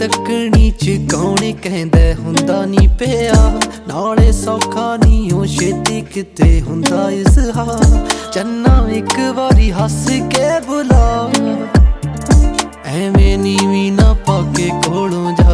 तकनी च कौन कहंदा हुंदा नी पिया नाले सौखा नी ओ छेती किते हुंदा इज़हार चन्ना एक वारी हस के बुला एवें नीवी ना पाके कोलों जा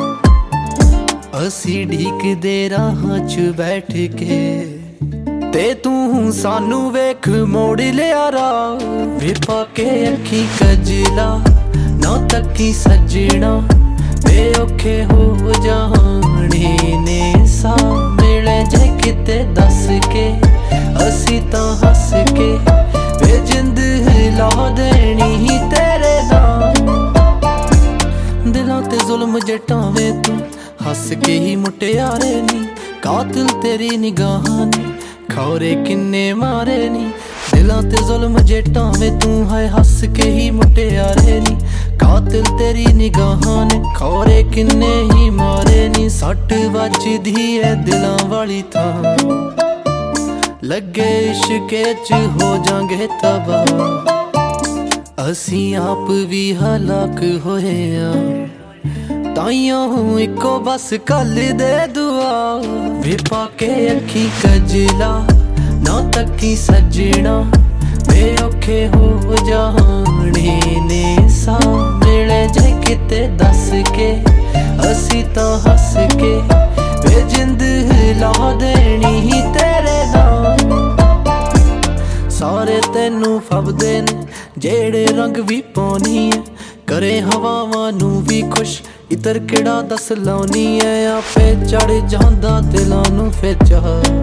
असी ढीकदे राहां च बैठ के ते तू सानू वेख मोड़ लिया राह वे पाके अखी कजला ना तकी सजना वे औखे हो जाने ने सा मिले जे किते दस के असी तां हस के वे जिंद ला देनी तेरे नाल दिलां ते जुल्म जटावे तू हस के ही मुटियारे नी कातिल तेरी निगाहां ने खौरे किन्ने मारे नी दिलां ते जुल्म जटावे तू है हस के ही मुटियारे नी कातिल तेरी निगाहां ने खौरे किन्ने ही मारे नी सट वजदी है दिलां वाली थां लगे इश्के च हो जांगे तबाह असी आप भी हलाक होए ताइयों इको बस कल दे दुआ वे पाके अखी कजला ना तकी सजना वे औखे हो जाने ने सा मिले जे किते दस के असी तां हस के वे जिंद ला देनी तेरे नाल सारे तेनू फबदे ने जेड़े रंग भी पाउनी है करे हवावां नू भी खुश इधर केड़ा दस लाउनी है आपे चढ़ जांदा दिलां नू फिर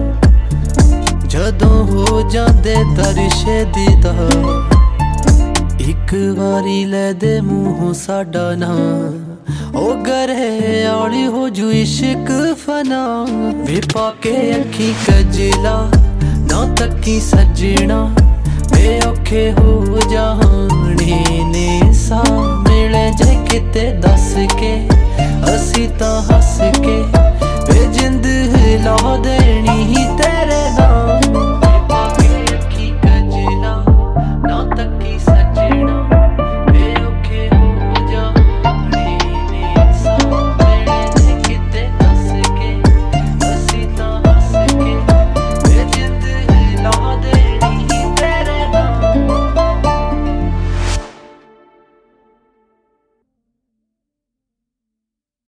जदों हो जांदे दरिशे दीदार एक वारी लै दे मूहों साडा नां ओ गरे आली हो जू इश्क फना वे पाके अखी कजला ना तकी सजना वे औखे हो जाने ने सा मिले जे किते दस के असी तां हस के